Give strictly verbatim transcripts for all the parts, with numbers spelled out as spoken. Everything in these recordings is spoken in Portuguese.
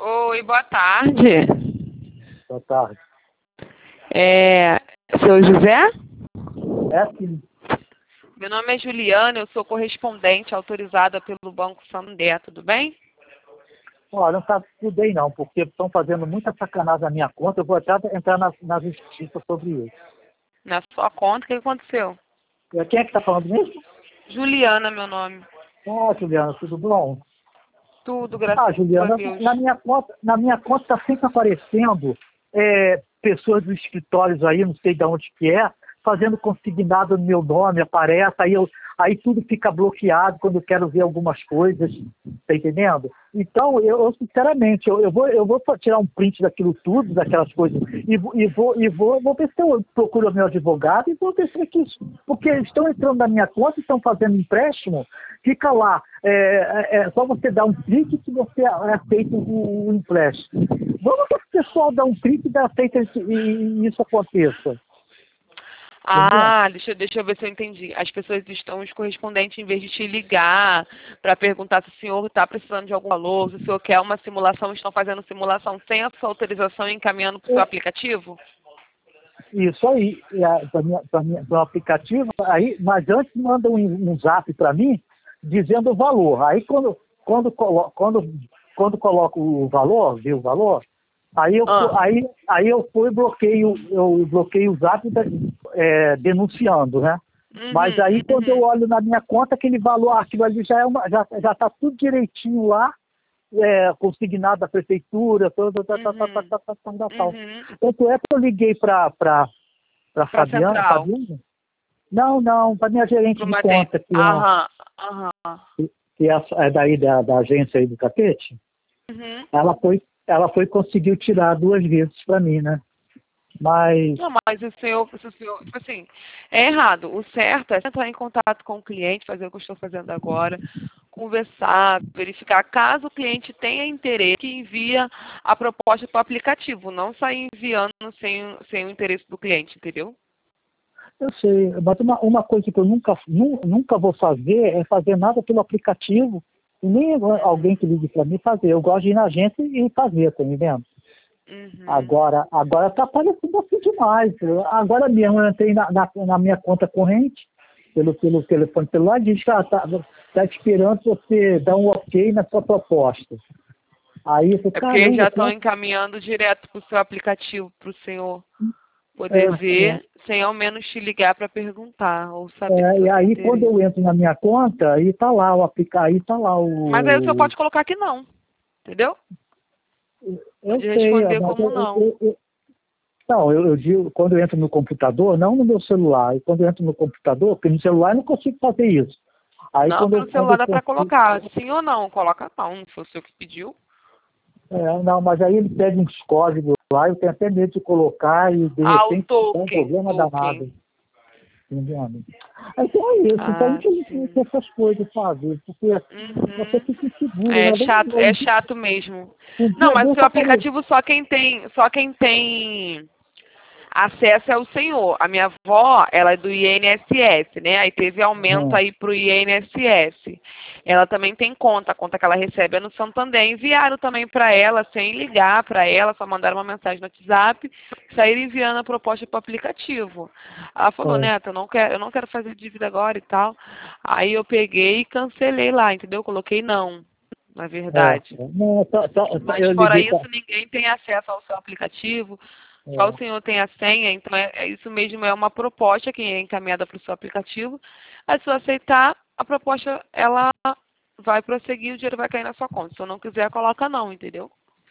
Oi, boa tarde. Boa tarde. É, seu José? É sim. Meu nome é Juliana, eu sou correspondente autorizada pelo Banco Santander, tudo bem? Olha, não está tudo bem não, porque estão fazendo muita sacanagem na minha conta, eu vou até entrar na, na justiça sobre isso. Na sua conta, o que aconteceu? E quem é que está falando mesmo? Juliana, meu nome. Ah, Juliana, tudo bom? Tudo, Ah, graças a Juliana, Deus. na minha conta, na minha conta está sempre aparecendo é, pessoas dos escritórios aí, não sei de onde que é, fazendo consignado no meu nome, aparece, aí, eu, aí tudo fica bloqueado quando eu quero ver algumas coisas, tá entendendo? Então, eu, eu sinceramente, eu, eu, vou, eu vou tirar um print daquilo tudo, daquelas coisas, e, vou- e, vou, e vou, vou ver se eu procuro meu advogado e vou ver se é que isso, porque eles estão entrando na minha conta, estão fazendo empréstimo, fica lá, é, é, é só você dar um clique que você aceita o, o empréstimo. Vamos ver se o pessoal dá um clique e aceita isso, e, e isso aconteça. Entendeu? Ah, deixa, eu- deixa eu ver se eu entendi. As pessoas estão, os correspondentes, em vez de te ligar para perguntar se o senhor está precisando de algum valor, se o senhor quer uma simulação, estão fazendo simulação sem a sua autorização e encaminhando para o seu aplicativo? Isso aí, para o aplicativo, aí, mas antes manda um, um zap para mim dizendo o valor. Aí quando, quando, colo, quando, quando coloco o valor, vê o valor, aí eu, fu- Ah. aí, aí eu fui e bloqueio, eu bloqueio o zap da- é, denunciando, né? Mas Uhum, aí quando eu uhum, olho na minha conta, aquele valor, aquilo ali já é uma, já, já está tudo direitinho lá, é, consignado da prefeitura, toda, tá, tá, tá, tá, uhum, tá, tá, tá, tá, tal. uhum. Tanto é que eu liguei para para Para Fabiana, central. Fabiana? Não, não, para minha gerente Para de uma tem. conta, que é, Aham, aham. que é, é daí da, da agência aí do Catete, Uhum. ela foi, ela foi conseguiu tirar duas vezes para mim, né? Mas Não, mas o senhor, se o senhor, tipo assim, é errado. O certo é entrar em contato com o cliente, fazer o que eu estou fazendo agora, conversar, verificar. Caso o cliente tenha interesse, que envia a proposta para o aplicativo, não sair enviando sem, sem o interesse do cliente, entendeu? eu sei, mas uma, uma coisa que eu nunca, nu, nunca vou fazer é fazer nada pelo aplicativo, e nem alguém que ligue para mim fazer. Eu gosto de ir na agência e fazer, tá me vendo? Uhum. Agora, agora tá parecendo assim demais. Agora mesmo eu entrei na, na, na minha conta corrente, pelo, pelo telefone celular, e diz que ela tá, tá esperando você dar um ok na sua proposta. Aí eu falei, É porque eles caramba, já estão como encaminhando direto para o seu aplicativo, para o senhor é, poder ver, sem ao menos te ligar para perguntar ou é, saber se o é, e senhor tem aí quando interesse. eu entro na minha conta, aí tá lá o aplicar, aí tá lá Mas aí o senhor o. pode colocar que não, entendeu? Eu Pode sei, responder mas como eu, não. eu, eu, não, eu, eu digo, quando eu entro no computador, não no meu celular, e quando eu entro no computador, porque no celular eu não consigo fazer isso. Aí Não, quando eu, pelo quando celular eu dá para consigo. colocar. Sim ou não, coloca não, não foi o senhor que pediu. É, não, mas aí ele pede uns códigos lá, eu tenho até medo de colocar e de Ah, o repente dá um token, problema danado. token. Entendendo? Então é isso, então Ah, infelizmente sim. essas coisas, sabe? Porque você Uhum. fica inseguro, É né? chato, Um é dia, chato mesmo. um Não, dia mas o desse seu apareceu. aplicativo só quem tem, só quem tem acesso é o senhor. A minha avó, ela é do I N S S, né? Aí teve aumento aí pro I N S S. Ela também tem conta, a conta que ela recebe é no Santander. Enviaram também para ela, sem ligar para ela, só mandaram uma mensagem no WhatsApp, saíram enviando a proposta para o aplicativo. Ela falou, É, Neto, eu não quero, eu não quero fazer dívida agora e tal. Aí eu peguei e cancelei lá, entendeu? Coloquei não, na é, verdade. é. Não, tá, tá, tá, Mas eu fora liguei para. isso, ninguém tem acesso ao seu aplicativo. Só o senhor tem a senha, então é, é isso mesmo, é uma proposta que é encaminhada para o seu aplicativo. Aí se você aceitar, a proposta ela vai prosseguir e o dinheiro vai cair na sua conta. Se eu não quiser, coloca não, entendeu?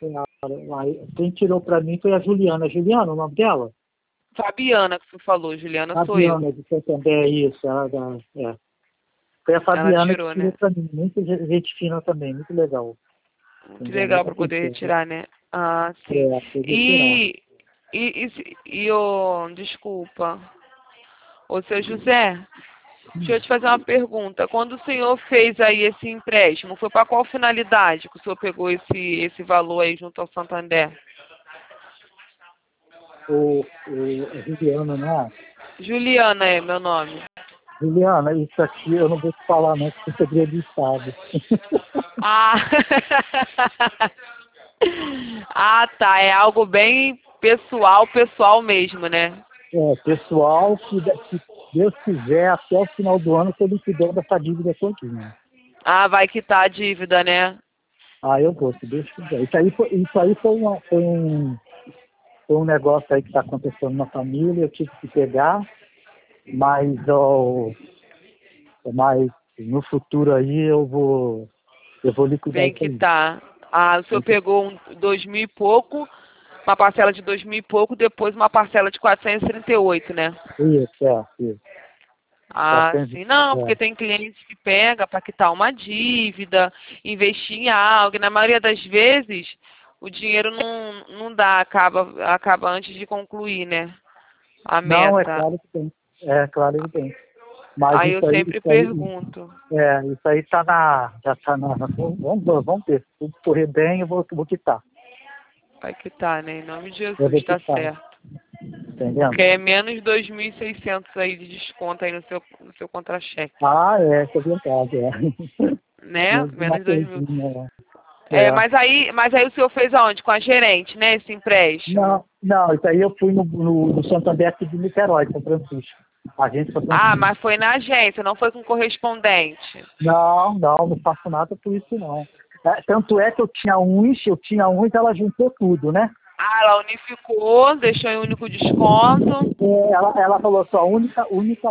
Quem tirou para mim foi a Juliana. Juliana, o nome dela? Fabiana que você falou, Juliana sou eu. Fabiana, de Santander, isso. Ela, da- é. Foi a Ela Fabiana que tirou, tirou né? para mim. Muito gente fina também, muito legal. Muito Entendeu? legal Muita para poder pessoa. retirar, né? Ah, sim. É, podia tirar. E, e, e, se- e o, desculpa, ô seu José, deixa eu te fazer uma pergunta. Quando o senhor fez aí esse empréstimo, foi para qual finalidade que o senhor pegou esse, esse valor aí junto ao Santander? O, o, a Juliana, né? Juliana é meu nome. Juliana, isso aqui eu não vou te falar não, porque é segredo de Estado. Ah! Ah, tá. É algo bem pessoal, pessoal mesmo, né? É, pessoal, que, se Deus quiser, até o final do ano, eu liquidando essa dívida todinha. Ah, vai quitar a dívida, né? Ah, eu vou, se Deus quiser. Isso aí foi, isso aí foi, uma, foi, um, foi um negócio aí que está acontecendo na família, eu tive que pegar, mas, ó, mas no futuro aí eu vou, eu vou liquidar Vem isso aí. quitar. Ah, o senhor Tem que- pegou um dois mil e pouco, uma parcela de dois mil e pouco, depois uma parcela de quatrocentos e trinta e oito, né? Isso, é, isso. Ah, quatrocentos, sim. Não, é. porque tem clientes que pega para quitar uma dívida, investir em algo, e na maioria das vezes o dinheiro não, não dá, acaba, acaba antes de concluir, né? A Não, é meta. claro que tem. É claro que tem. Mas Aí eu isso aí, sempre isso aí, pergunto. é, isso aí tá na, já tá na, vamos, vamos ver, se tudo correr bem, eu vou, vou quitar. Vai quitar, né? Em nome de Eu vou Jesus, tá quitar, certo. entendendo? Porque é menos dois mil e seiscentos aí de desconto aí no seu, no seu contra-cheque. Ah, é, isso é verdade, é. Né? Menos uma Menos dois mil. coisinha, é. É, É. mas aí, mas aí o senhor fez aonde? Com a gerente, né? Esse empréstimo. Não, não, isso aí eu fui no, no, no Santander aqui de Niterói, São Francisco. Agência São Ah, Francisco. mas foi na agência, não foi com correspondente. Não, não, não faço nada por isso não. É, tanto é que eu tinha uns, eu tinha uns, ela juntou tudo, né? Ah, ela unificou, deixou em único desconto. É, ela, ela falou só, única, única.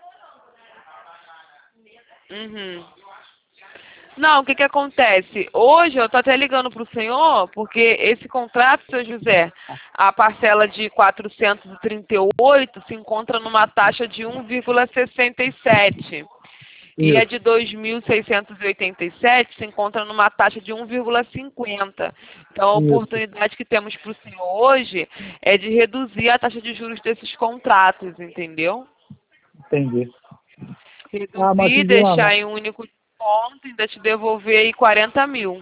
Uhum. Não, o que que acontece? Hoje eu tô até ligando para o senhor, porque esse contrato, seu José, a parcela de quatrocentos e trinta e oito se encontra numa taxa de um vírgula sessenta e sete. E a Isso, de dois mil seiscentos e oitenta e sete se encontra numa taxa de um vírgula cinquenta. Então, a isso, oportunidade que temos para o senhor hoje é de reduzir a taxa de juros desses contratos, entendeu? entendi. Ah, mas Reduzir, Juliana, deixar em um único ponto e ainda te devolver aí quarenta mil.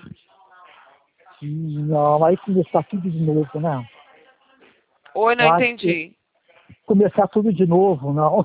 não, aí começar tudo de novo, né? Oi, não Eu acho que entendi. começar tudo de novo, não.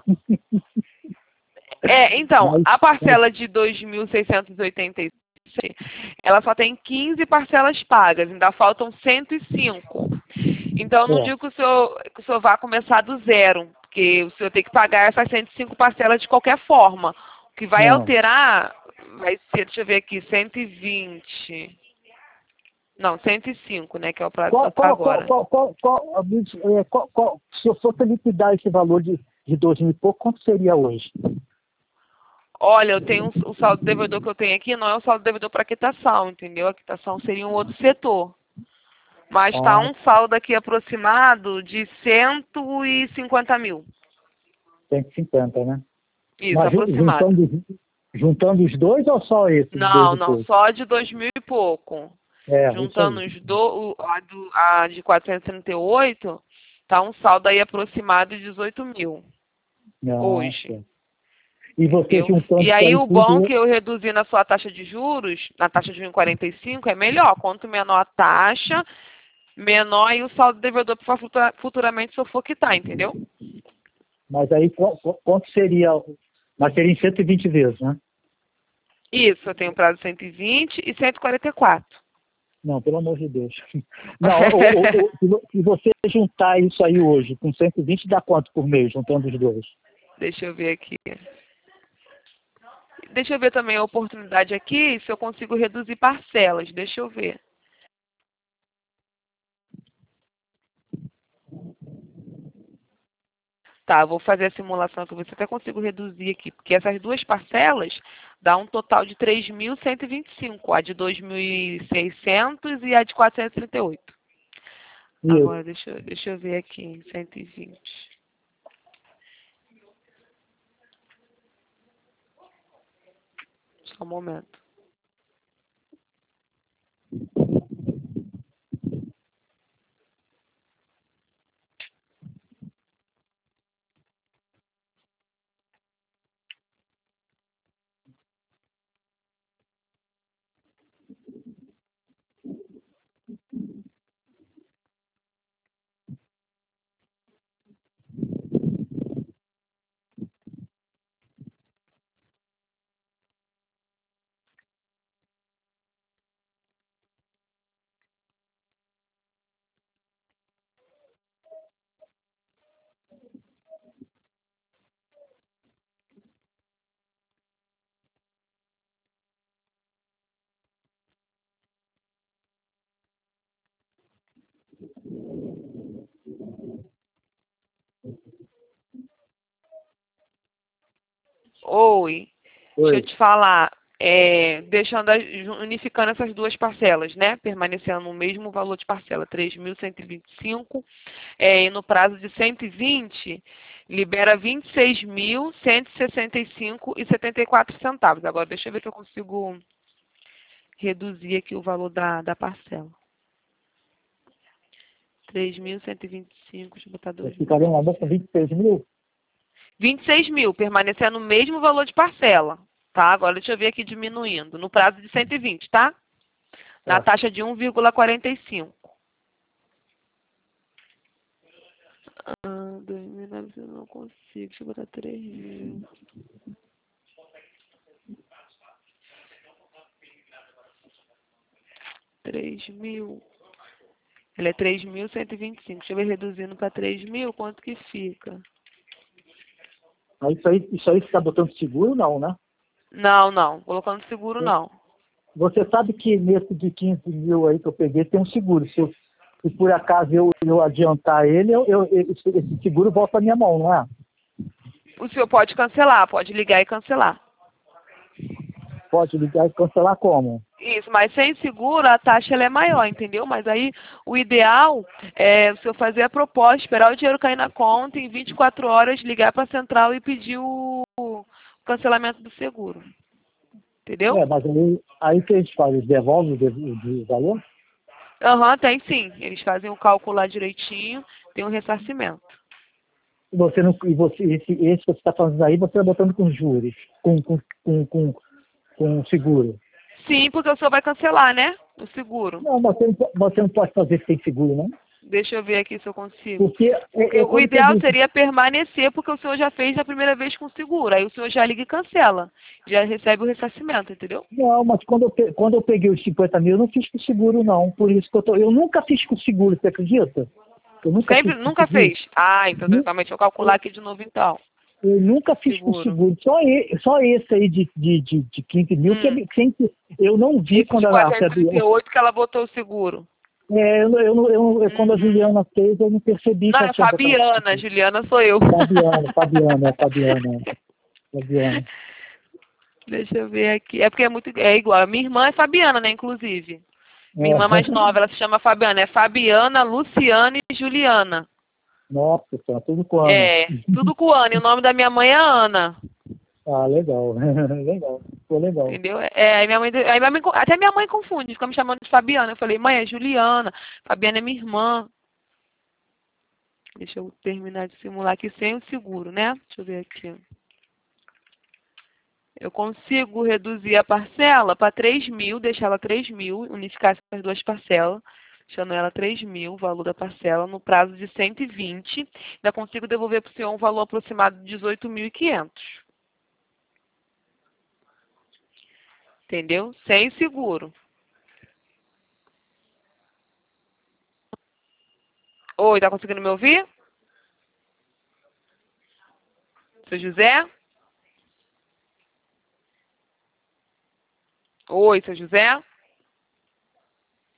É, então, Mas, a mas parcela de dois mil seiscentos e oitenta e seis, ela só tem quinze parcelas pagas, ainda faltam cento e cinco. Então, eu não é, digo que o senhor, que o senhor vá começar do zero, porque o senhor tem que pagar essas cento e cinco parcelas de qualquer forma. O que vai não. alterar vai ser, deixa eu ver aqui, cento e vinte. Não, cento e cinco, né, que é o prazo que Qual, eu tá qual, qual, agora. qual, qual, qual, é, qual, qual, se eu fosse liquidar esse valor de, de dois mil e pouco, quanto seria hoje? Olha, eu tenho um- o saldo devedor que eu tenho aqui, não é o saldo devedor para quitação, entendeu? A quitação seria um outro setor. Mas está Ah, um saldo aqui aproximado de cento e cinquenta mil. cento e cinquenta, né? Isso, Mas ju- aproximado. juntando, juntando os dois ou só esse de dois Não, e não, pouco? só de dois mil e pouco. É, isso Juntando aí. os do, o- a, do, a de quatrocentos e trinta e oito, tá um saldo aí aproximado de dezoito mil Nossa. hoje. E você Entendeu? juntando E isso aí aí o bom tudo, que eu reduzi na sua taxa de juros, na taxa de um vírgula quarenta e cinco, é melhor. Quanto menor a taxa, menor aí o saldo devedor para futura- futuramente se eu for quitar, entendeu? mas aí qu- qu- quanto seria? Mas seria em cento e vinte vezes, né? Isso, eu tenho prazo cento e vinte e cento e quarenta e quatro. Não, pelo amor de Deus. Não, o, o, o, se vo- se você juntar isso aí hoje com cento e vinte, dá quanto por mês, juntando os dois? Deixa eu ver aqui. Deixa eu ver também a oportunidade aqui, se eu consigo reduzir parcelas. Deixa eu ver. Tá, eu vou fazer a simulação aqui, você até consigo reduzir aqui, porque essas duas parcelas dá um total de três mil cento e vinte e cinco, a de dois mil e seiscentos e a de quatrocentos e trinta e oito. Isso. Agora, deixa, eu- deixa eu ver aqui em cento e vinte. Só um momento. Oi, deixa eu Oi. te falar. É, deixando, as- unificando essas duas parcelas, né? Permanecendo no mesmo valor de parcela, três mil cento e vinte e cinco, é, e no prazo de cento e vinte, libera vinte e seis mil cento e sessenta e cinco e setenta e quatro centavos. Agora, deixa eu ver se eu consigo reduzir aqui o valor da, da parcela. três mil cento e vinte e cinco, deixa eu botar Eu dois mil ficaria uma bolsa vinte e seis mil? vinte e seis mil, permanecendo no mesmo valor de parcela, tá? Agora deixa eu ver aqui diminuindo, no prazo de cento e vinte, tá? Na Tá. taxa de um vírgula quarenta e cinco. Ah, dois mil e novecentos eu não consigo, deixa eu botar três mil. três mil. Ele é três mil cento e vinte e cinco. Deixa eu ver reduzindo para três mil, quanto que fica? Aí isso aí, isso aí você está botando seguro, não, né? Não, não. Colocando seguro, não. Você sabe que nesse de quinze mil aí que eu peguei tem um seguro. Se, eu, se por acaso eu, eu adiantar ele, eu, eu, esse, esse seguro volta para minha mão, não é? O senhor pode cancelar, pode ligar e cancelar. Pode ligar e cancelar como? Isso, mas sem seguro a taxa ela é maior, entendeu? Mas aí o ideal é o senhor fazer a proposta, esperar o dinheiro cair na conta, em vinte e quatro horas ligar para a central e pedir o o cancelamento do seguro. Entendeu? É, mas aí, aí que eles fazem? Eles devolvem o de- o de valor? Aham, tem sim. Eles fazem o cálculo lá direitinho, tem um ressarcimento. E você não, e você, esse, esse que você está fazendo aí, você está botando com juros, com, com, com, com, com seguro. Sim, porque o senhor vai cancelar, né? O seguro. Não, você não, po- você não pode fazer sem seguro, não? Deixa eu ver aqui se eu consigo. Porque Porque é, é o quando ideal teve isso. seria permanecer, porque o senhor já fez a primeira vez com seguro. Aí o senhor já liga e cancela. Já recebe o ressarcimento, entendeu? Não, mas quando eu, pe- quando eu peguei os cinquenta mil, eu não fiz com seguro, não. Por isso que eu tô. Eu nunca fiz com seguro, você acredita? Eu nunca Sempre, fiz com nunca seguro. fez. Ah, então Nu- realmente eu calcular aqui de novo então. Eu nunca fiz com Seguro. seguro. Só, e, só esse aí de, de, de, de quinze mil que Hum. é- sempre, eu não vi Esse quando de ela. quatrocentos e trinta e oito que ela botou o seguro. É, eu, eu, eu, eu, eu- quando a Uhum. Juliana fez, eu não percebi Não, que ela é tinha botado Fabiana. seguro. Juliana sou eu. Fabiana, Fabiana, é Fabiana, Fabiana. Deixa eu ver aqui. É porque é muito. É igual. Minha irmã é Fabiana, né, inclusive. Minha irmã mais É. nova, ela se chama Fabiana. É Fabiana, Luciana e Juliana. Nossa, tá tudo com Ana. É, tudo com Ana. E o nome da minha mãe é Ana. Ah, legal, legal, ficou legal. Entendeu? É, aí minha mãe, aí minha mãe, até minha mãe confunde, fica me chamando de Fabiana. Eu falei, mãe, é Juliana. Fabiana é minha irmã. Deixa eu terminar de simular aqui sem o seguro, né? Deixa eu ver aqui. Eu consigo reduzir a parcela para três mil, deixar ela três mil, unificar essas duas parcelas, deixando ela três mil, o valor da parcela, no prazo de cento e vinte. Ainda consigo devolver para o senhor um valor aproximado de dezoito mil e quinhentos. Entendeu? Sem seguro. Oi, tá conseguindo me ouvir? Seu José? Oi, seu José?